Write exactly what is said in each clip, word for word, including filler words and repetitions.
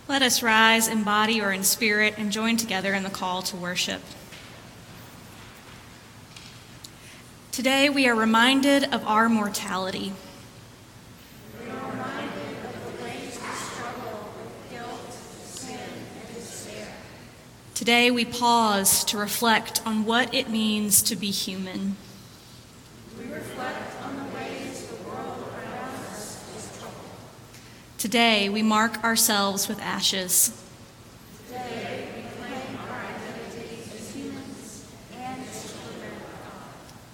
Let us rise in body or in spirit and join together in the call to worship. Today we are reminded of our mortality. We are reminded of the ways we struggle with guilt, sin, and despair. Today we pause to reflect on what it means to be human. We reflect on the ways the world around us is troubled. Today we mark ourselves with ashes. Today we claim our identity as humans and as children of God.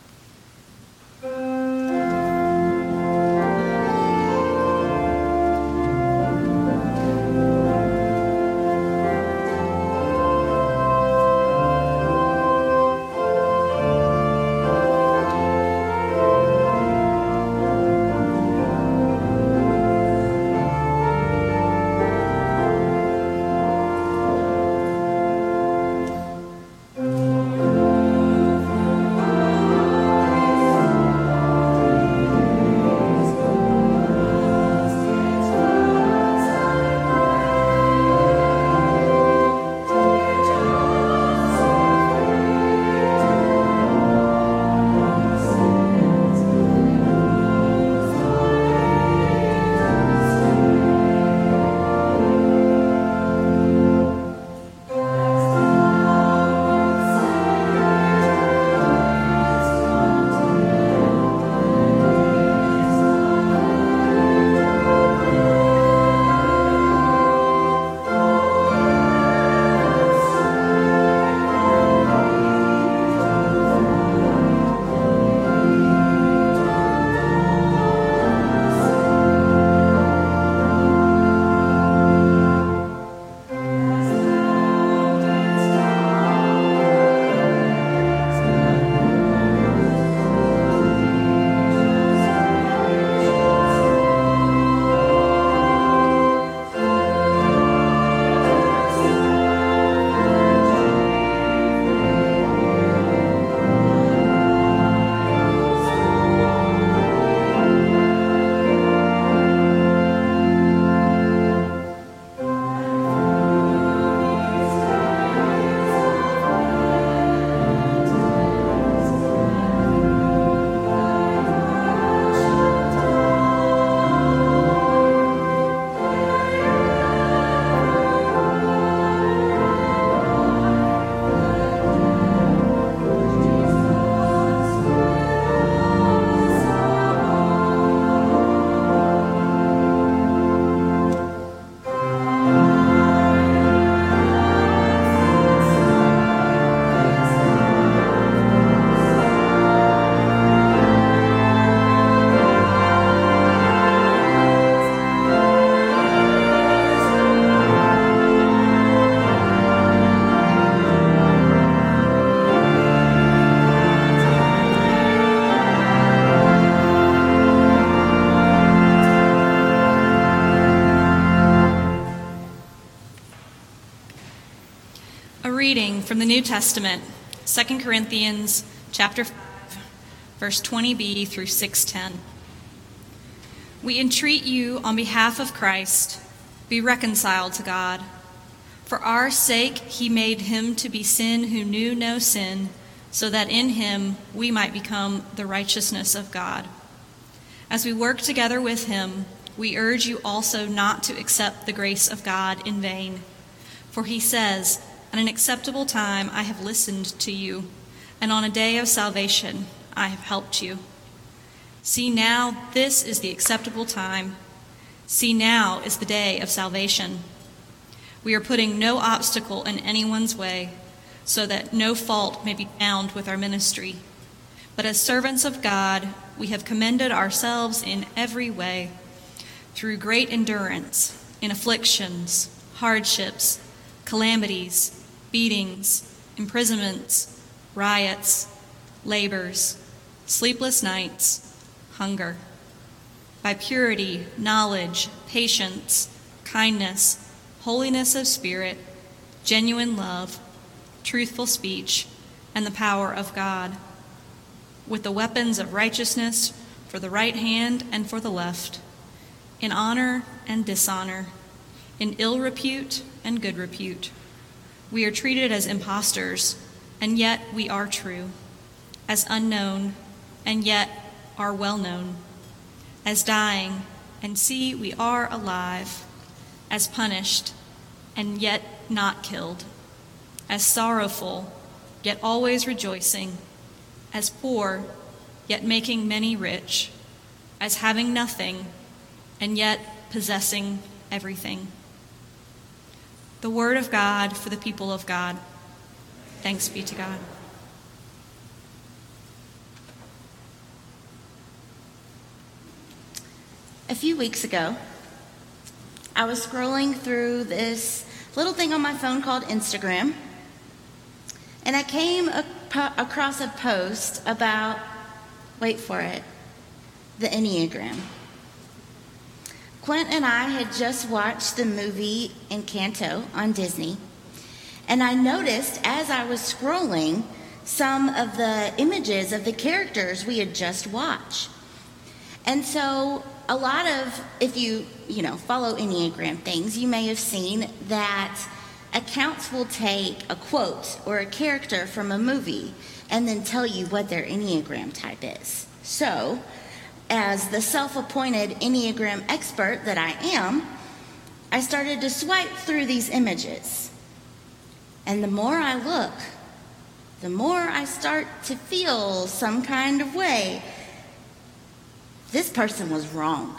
From the New Testament, Second Corinthians chapter five, verse twenty b through six ten. We entreat you on behalf of Christ, be reconciled to God. For our sake he made him to be sin who knew no sin, so that in him we might become the righteousness of God. As we work together with him, we urge you also not to accept the grace of God in vain. For he says, "At an acceptable time I have listened to you, and on a day of salvation I have helped you. See now, this is the acceptable time. See now is the day of salvation. We are putting no obstacle in anyone's way, so that no fault may be found with our ministry. But as servants of God, we have commended ourselves in every way, through great endurance, in afflictions, hardships, calamities, beatings, imprisonments, riots, labors, sleepless nights, hunger. By purity, knowledge, patience, kindness, holiness of spirit, genuine love, truthful speech, and the power of God, with the weapons of righteousness for the right hand and for the left, in honor and dishonor, in ill repute and good repute. We are treated as impostors, and yet we are true, as unknown, and yet are well known, as dying, and see we are alive, as punished, and yet not killed, as sorrowful, yet always rejoicing, as poor, yet making many rich, as having nothing, and yet possessing everything. The word of God for the people of God. Thanks be to God. A few weeks ago, I was scrolling through this little thing on my phone called Instagram, and I came ap- across a post about, wait for it, the Enneagram. Clint and I had just watched the movie Encanto on Disney, and I noticed as I was scrolling some of the images of the characters we had just watched. And so a lot of, if you, you know, follow Enneagram things, you may have seen that accounts will take a quote or a character from a movie and then tell you what their Enneagram type is. So, as the self-appointed Enneagram expert that I am, I started to swipe through these images. And the more I look, the more I start to feel some kind of way. This person was wrong.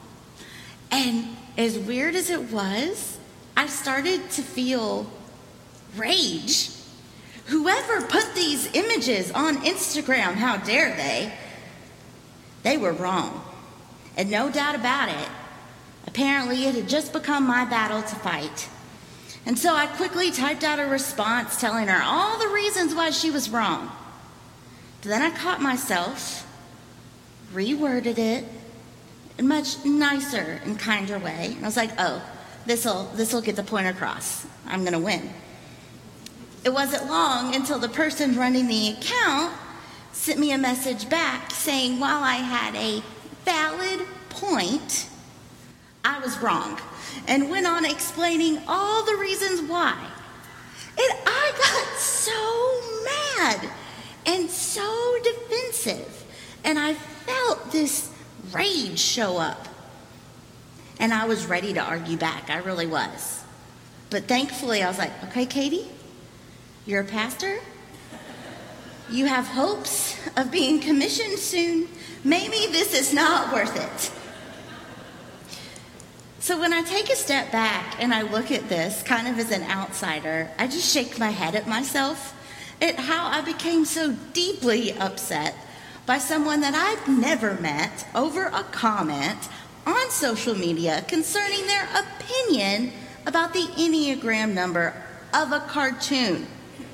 And as weird as it was, I started to feel rage. Whoever put these images on Instagram, how dare they? They were wrong. And no doubt about it, apparently it had just become my battle to fight. And so I quickly typed out a response telling her all the reasons why she was wrong. But then I caught myself, reworded it in a much nicer and kinder way. And I was like, oh, this'll this'll get the point across. I'm gonna win. It wasn't long until the person running the account sent me a message back saying while I had a valid point, I was wrong, and went on explaining all the reasons why. And I got so mad and so defensive, and I felt this rage show up. And I was ready to argue back, I really was. But thankfully I was like, okay, Katie, you're a pastor. You have hopes of being commissioned soon. Maybe this is not worth it. So when I take a step back and I look at this kind of as an outsider, I just shake my head at myself at how I became so deeply upset by someone that I've never met over a comment on social media concerning their opinion about the Enneagram number of a cartoon.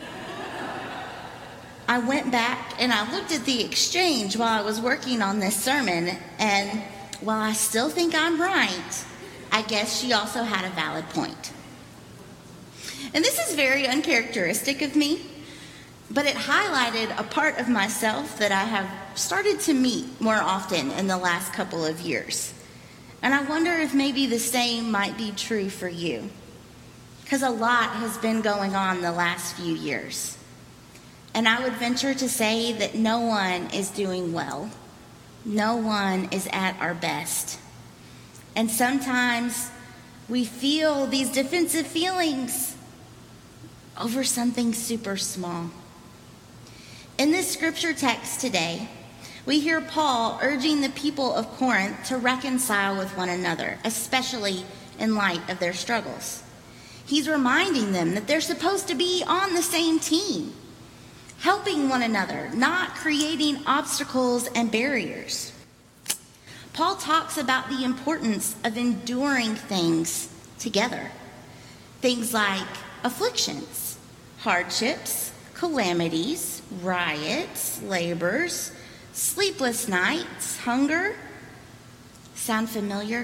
I went back and I looked at the exchange while I was working on this sermon, and while I still think I'm right, I guess she also had a valid point. And this is very uncharacteristic of me, but it highlighted a part of myself that I have started to meet more often in the last couple of years. And I wonder if maybe the same might be true for you, because a lot has been going on the last few years. And I would venture to say that no one is doing well. No one is at our best. And sometimes we feel these defensive feelings over something super small. In this scripture text today, we hear Paul urging the people of Corinth to reconcile with one another, especially in light of their struggles. He's reminding them that they're supposed to be on the same team, helping one another, not creating obstacles and barriers. Paul talks about the importance of enduring things together. Things like afflictions, hardships, calamities, riots, labors, sleepless nights, hunger. Sound familiar?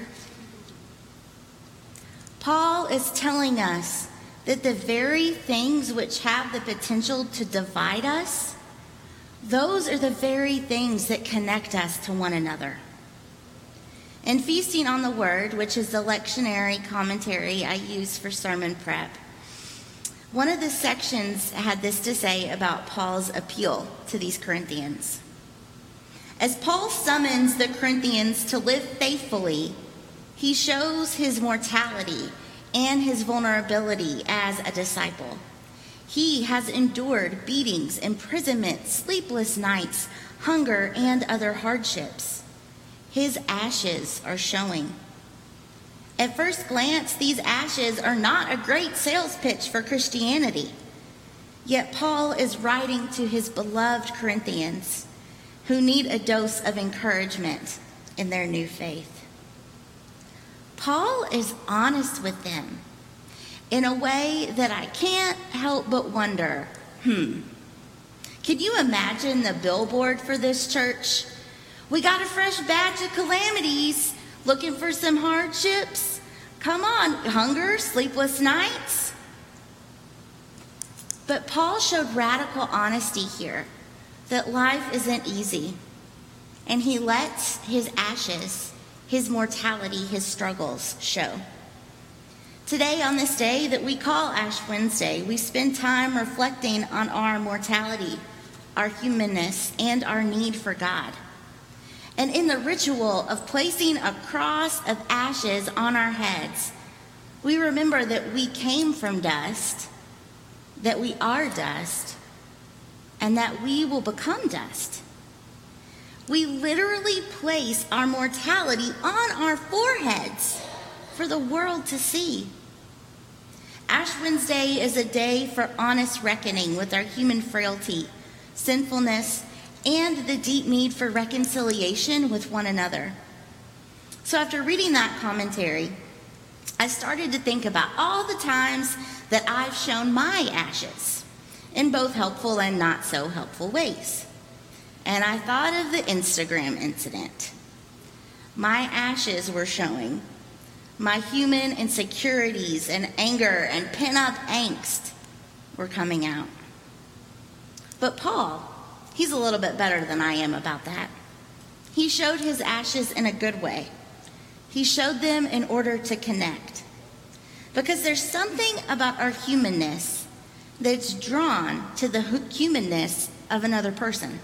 Paul is telling us that the very things which have the potential to divide us, those are the very things that connect us to one another. In Feasting on the Word, which is the lectionary commentary I use for sermon prep, one of the sections had this to say about Paul's appeal to these Corinthians. As Paul summons the Corinthians to live faithfully, he shows his mortality and his vulnerability as a disciple. He has endured beatings, imprisonment, sleepless nights, hunger, and other hardships. His ashes are showing. At first glance, these ashes are not a great sales pitch for Christianity. Yet Paul is writing to his beloved Corinthians who need a dose of encouragement in their new faith. Paul is honest with them in a way that I can't help but wonder, hmm, can you imagine the billboard for this church? We got a fresh batch of calamities, looking for some hardships. Come on, hunger, sleepless nights. But Paul showed radical honesty here, that life isn't easy. And he lets his ashes, his mortality, his struggles show. Today, on this day that we call Ash Wednesday, we spend time reflecting on our mortality, our humanness, and our need for God. And in the ritual of placing a cross of ashes on our heads, we remember that we came from dust, that we are dust, and that we will become dust. We literally place our mortality on our foreheads for the world to see. Ash Wednesday is a day for honest reckoning with our human frailty, sinfulness, and the deep need for reconciliation with one another. So after reading that commentary, I started to think about all the times that I've shown my ashes in both helpful and not so helpful ways. And I thought of the Instagram incident. My ashes were showing. My human insecurities and anger and pent-up angst were coming out. But Paul, he's a little bit better than I am about that. He showed his ashes in a good way. He showed them in order to connect. Because there's something about our humanness that's drawn to the humanness of another person.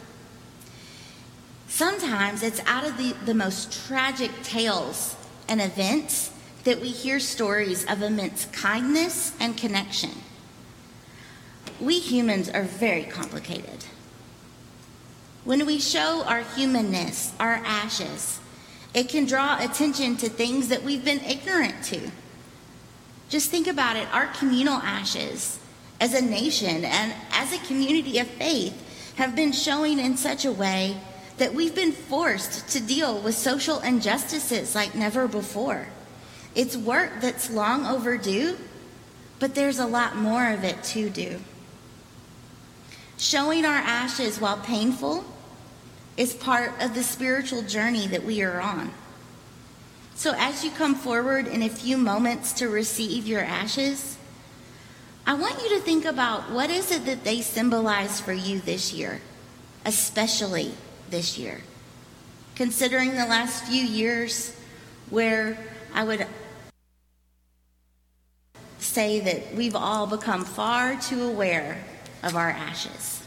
Sometimes it's out of the, the most tragic tales and events that we hear stories of immense kindness and connection. We humans are very complicated. When we show our humanness, our ashes, it can draw attention to things that we've been ignorant to. Just think about it, our communal ashes as a nation and as a community of faith have been showing in such a way that we've been forced to deal with social injustices like never before. It's work that's long overdue, but there's a lot more of it to do. Showing our ashes while painful is part of the spiritual journey that we are on. So as you come forward in a few moments to receive your ashes, I want you to think about what is it that they symbolize for you this year, especially this year. Considering the last few years where I would say that we've all become far too aware of our ashes.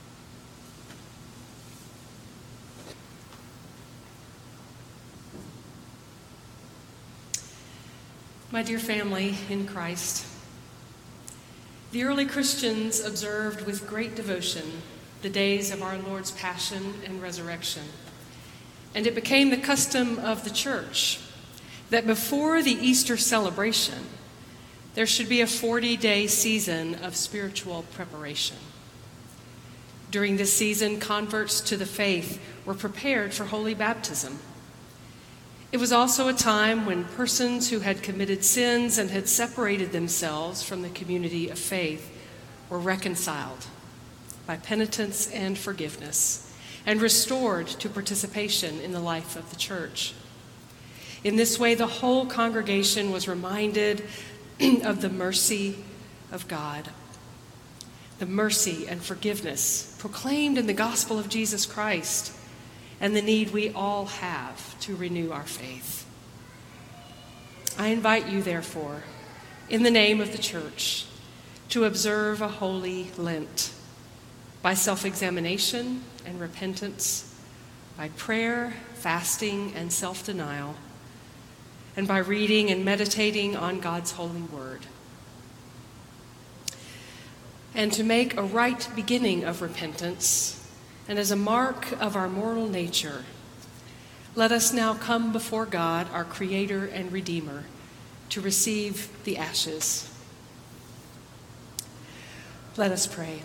My dear family in Christ, the early Christians observed with great devotion the days of our Lord's Passion and Resurrection. And it became the custom of the church that before the Easter celebration, there should be a forty-day season of spiritual preparation. During this season, converts to the faith were prepared for holy baptism. It was also a time when persons who had committed sins and had separated themselves from the community of faith were reconciled by penitence and forgiveness and restored to participation in the life of the church. In this way, the whole congregation was reminded of the mercy of God, the mercy and forgiveness proclaimed in the gospel of Jesus Christ, and the need we all have to renew our faith. I invite you, therefore, in the name of the Church, to observe a holy Lent by self-examination and repentance, by prayer, fasting, and self-denial, and by reading and meditating on God's holy word. And to make a right beginning of repentance, and as a mark of our moral nature, let us now come before God, our Creator and Redeemer, to receive the ashes. Let us pray.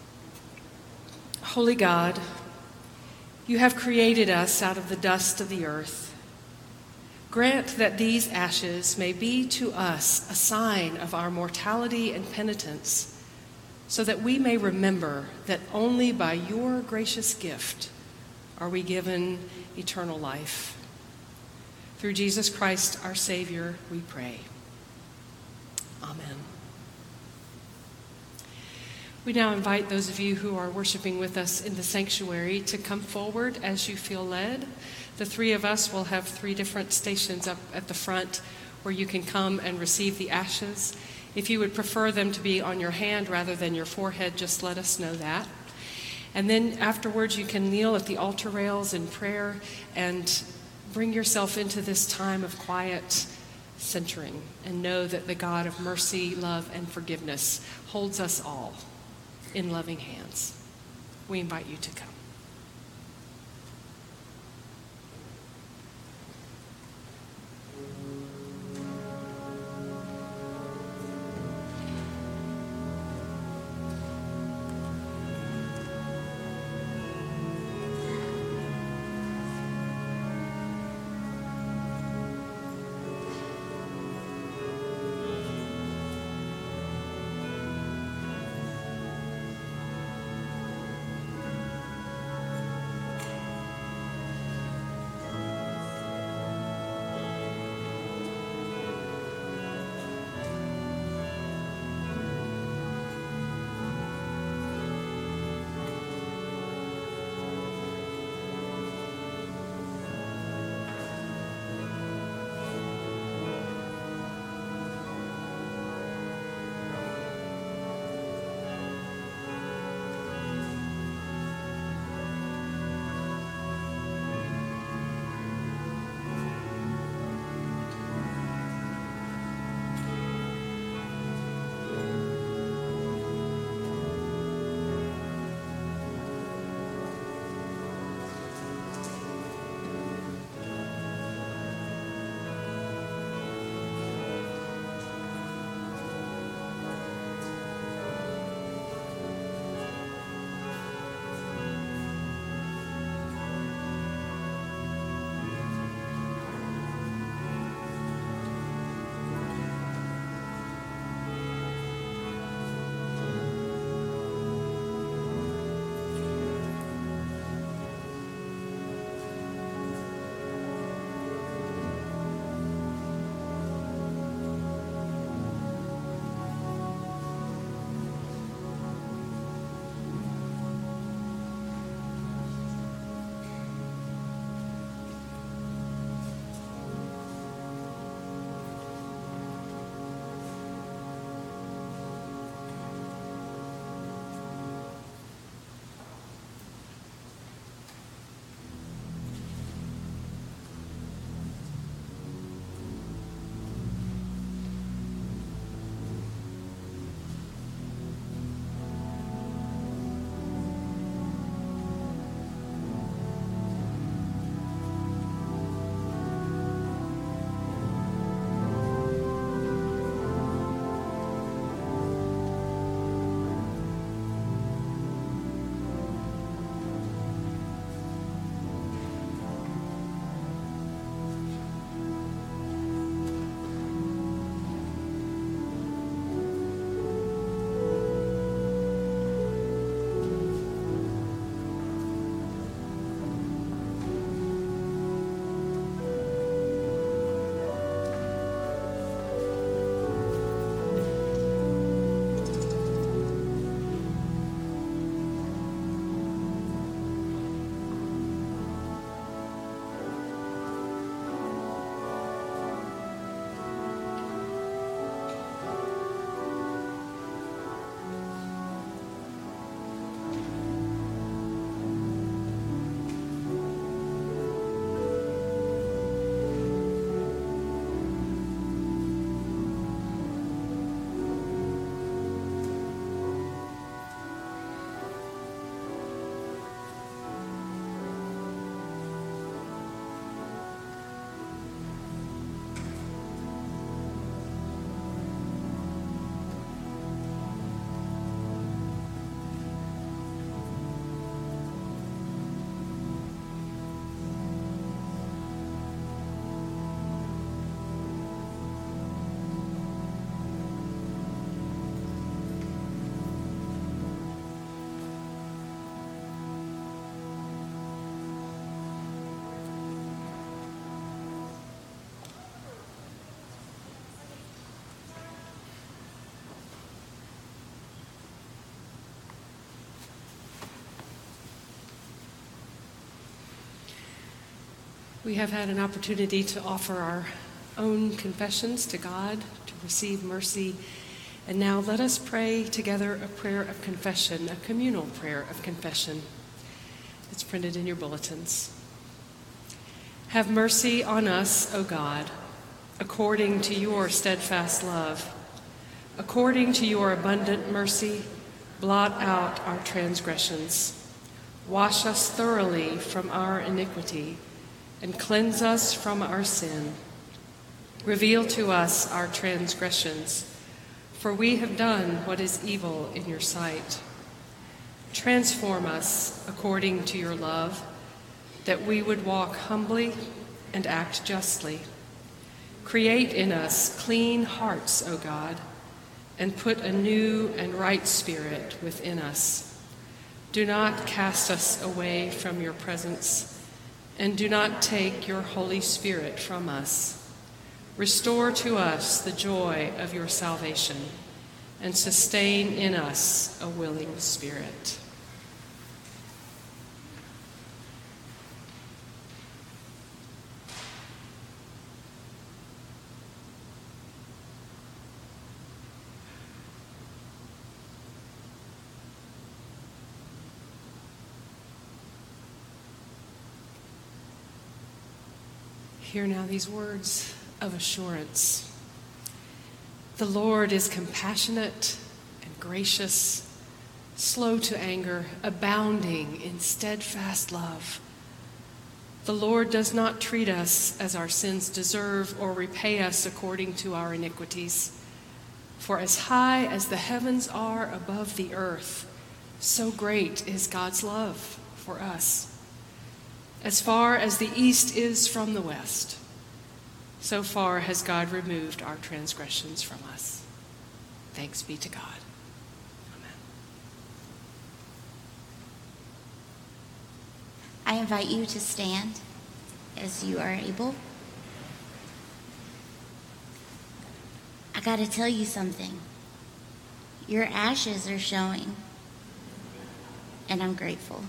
Holy God, you have created us out of the dust of the earth. Grant that these ashes may be to us a sign of our mortality and penitence, so that we may remember that only by your gracious gift are we given eternal life. Through Jesus Christ, our Savior, we pray. Amen. We now invite those of you who are worshiping with us in the sanctuary to come forward as you feel led. The three of us will have three different stations up at the front where you can come and receive the ashes. If you would prefer them to be on your hand rather than your forehead, just let us know that. And then afterwards you can kneel at the altar rails in prayer and bring yourself into this time of quiet centering and know that the God of mercy, love, and forgiveness holds us all in loving hands. We invite you to come. We have had an opportunity to offer our own confessions to God, to receive mercy. And now let us pray together a prayer of confession, a communal prayer of confession. It's printed in your bulletins. Have mercy on us, O God, according to your steadfast love. According to your abundant mercy, blot out our transgressions. Wash us thoroughly from our iniquity and cleanse us from our sin. Reveal to us our transgressions, for we have done what is evil in your sight. Transform us according to your love, that we would walk humbly and act justly. Create in us clean hearts, O God, and put a new and right spirit within us. Do not cast us away from your presence, and do not take your Holy Spirit from us. Restore to us the joy of your salvation, and sustain in us a willing spirit. Hear now these words of assurance. The Lord is compassionate and gracious, slow to anger, abounding in steadfast love. The Lord does not treat us as our sins deserve or repay us according to our iniquities. For as high as the heavens are above the earth, so great is God's love for us. As far as the east is from the west, so far has God removed our transgressions from us. Thanks be to God. Amen. I invite you to stand as you are able. I got to tell you something. Your ashes are showing, and I'm grateful.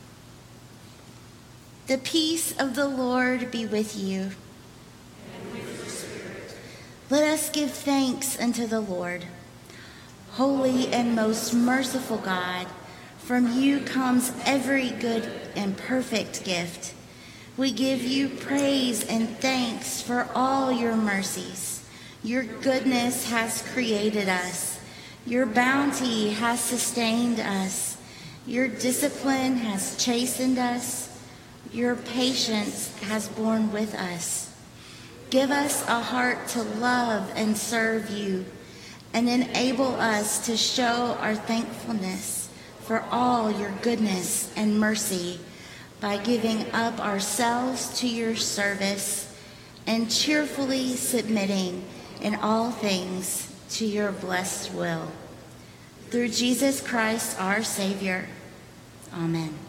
The peace of the Lord be with you. And with your spirit. Let us give thanks unto the Lord. Holy and most merciful God, from you comes every good and perfect gift. We give you praise and thanks for all your mercies. Your goodness has created us. Your bounty has sustained us. Your discipline has chastened us. Your patience has borne with us. Give us a heart to love and serve you, and enable us to show our thankfulness for all your goodness and mercy by giving up ourselves to your service and cheerfully submitting in all things to your blessed will. Through Jesus Christ, our Savior. Amen.